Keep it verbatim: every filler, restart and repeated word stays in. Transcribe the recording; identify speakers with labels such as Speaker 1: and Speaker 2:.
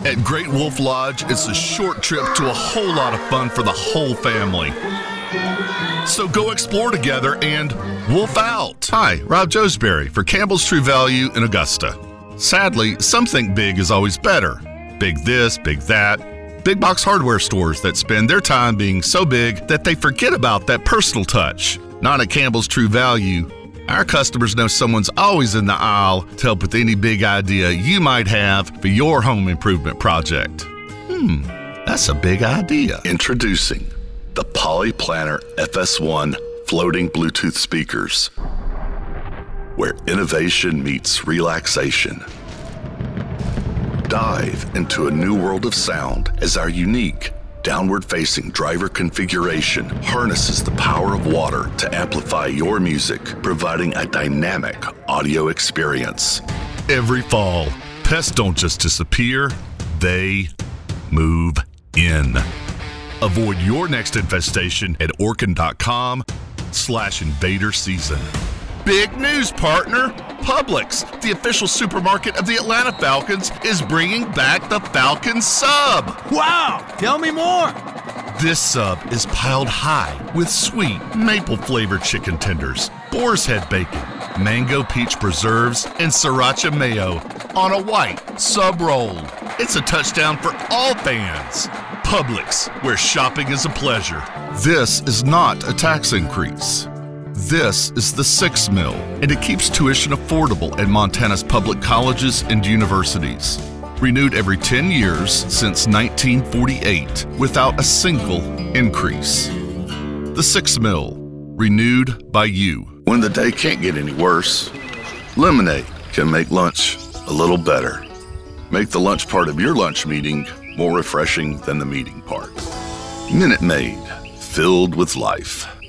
Speaker 1: At Great Wolf Lodge, it's a short trip to a whole lot of fun for the whole family. So go explore together and wolf out. Hi, Rob Joesbury for Campbell's True Value in Augusta. Sadly, some think big is always better. Big this, big that. Big box hardware stores that spend their time being so big that they forget about that personal touch. Not at Campbell's True Value. Our customers know someone's always in the aisle to help with any big idea you might have for your home improvement project. Hmm, that's a big idea.
Speaker 2: Introducing the Polyplanar F S one floating Bluetooth speakers, where innovation meets relaxation. Dive into a new world of sound as our unique downward-facing driver configuration harnesses the power of water to amplify your music, providing a dynamic audio experience.
Speaker 1: Every fall, pests don't just disappear, they move in. Avoid your next infestation at Orkin.com slash invader season. Big news, partner! Publix, the official supermarket of the Atlanta Falcons, is bringing back the Falcon Sub.
Speaker 3: Wow! Tell me more!
Speaker 1: This sub is piled high with sweet maple-flavored chicken tenders, boar's head bacon, mango peach preserves, and sriracha mayo on a white sub roll. It's a touchdown for all fans. Publix, where shopping is a pleasure. This is not a tax increase. This is the six mil, and it keeps tuition affordable at Montana's public colleges and universities. Renewed every ten years since nineteen forty-eight without a single increase. The six mil, renewed by you.
Speaker 2: When the day can't get any worse, Lemonade can make lunch a little better. Make the lunch part of your lunch meeting more refreshing than the meeting part. Minute Maid, filled with life.